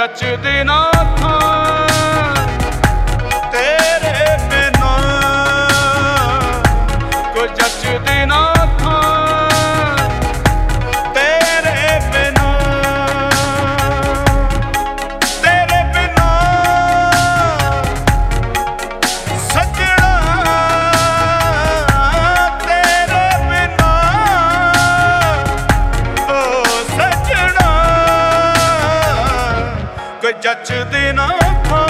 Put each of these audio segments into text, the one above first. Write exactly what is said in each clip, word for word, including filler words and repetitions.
ਜੱਚਦੀ ਨਾ ਥਾਂ ਤੇਰੇ ਬਿਨਾਂ, ਕੋਈ ਜੱਚਦੀ ਨਾ ਥਾਂ ਤੇਰੇ ਬਿਨਾਂ, ਤੇਰੇ ਬਿਨਾਂ ਸੱਜਣਾ, ਤੇਰੇ ਬਿਨਾਂ ਓ ਸੱਜਣਾ, ਕੋਈ ਜੱਚਦੀ ਨਾ ਥਾਂ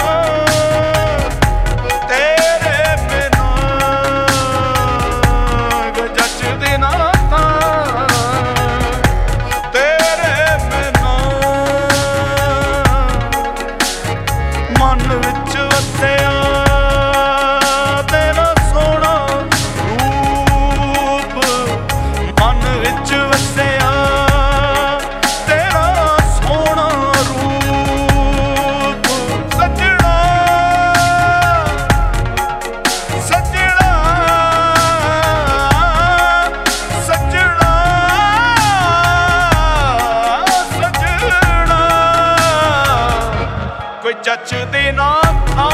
ਤੇਰੇ ਬਿਨਾਂ, ਕੋਈ ਜੱਚਦੀ ਨਾ ਥਾਂ ਤੇਰੇ ਬਿਨਾਂ। ਮਨ ਵਿੱਚ ਵਸਿਆ ਤੇਰਾ ਸੋਹਣਾ ਰੂਪ, ਮਨ ਵਿੱਚ ਵਸਿਆ ਤੇਰਾ ਸੋਹਣਾ ਰੂਪ, ਸੱਜਣਾ ਸੱਜਣਾ ਸੱਜਣਾ ਸੱਜਣਾ, ਕੋਈ ਜੱਚਦੀ ਨਾ ਥਾਂ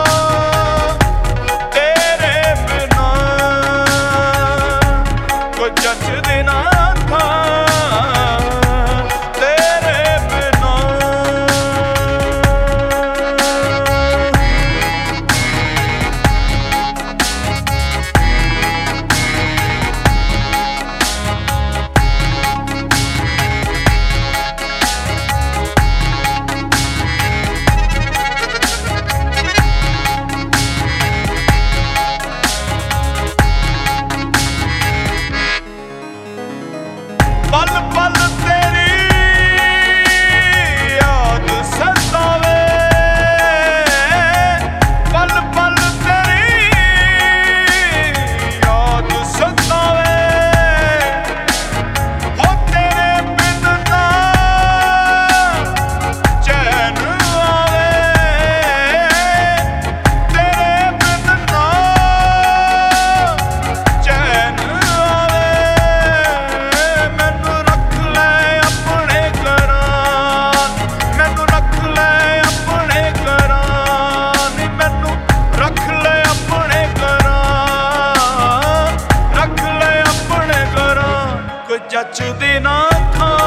ਤੇਰੇ ਬਿਨਾਂ, ਕੋਈ ਜੱਚਦੀ ਨਾ ਥਾਂ ਤੇਰੇ ਬਿਨਾਂ। ਪਲ ਪਲ ਤੇਰੀ ਯਾਦ ਸਤਾਵੇ, ਪਲ ਪਲ ਤੇਰੀ ਯਾਦ ਸਤਾਵੇ, ਹੋ ਤੇਰੇ ਬਿਨ ਨਾ ਚੈਨ ਆਵੇ, ਤੇਰੇ ਬਿਨ ਨਾ ਚੈਨ ਆਵੇ। ਮੈਨੂੰ ਰੱਖ ਲੈ ਆਪਣੇ ਘਰਾਂ, ਮੈਨੂੰ ਰੱਖ ਲੈ ਆਪਣੇ ਘਰਾਂ ਨੀ, ਮੈਨੂੰ ਰੱਖ ਲੈ ਆਪਣੇ ਘਰਾਂ, ਰੱਖ ਲੈ ਆਪਣੇ ਘਰਾਂ, ਕੋਈ ਜੱਚਦੀ ਨਾ ਥਾਂ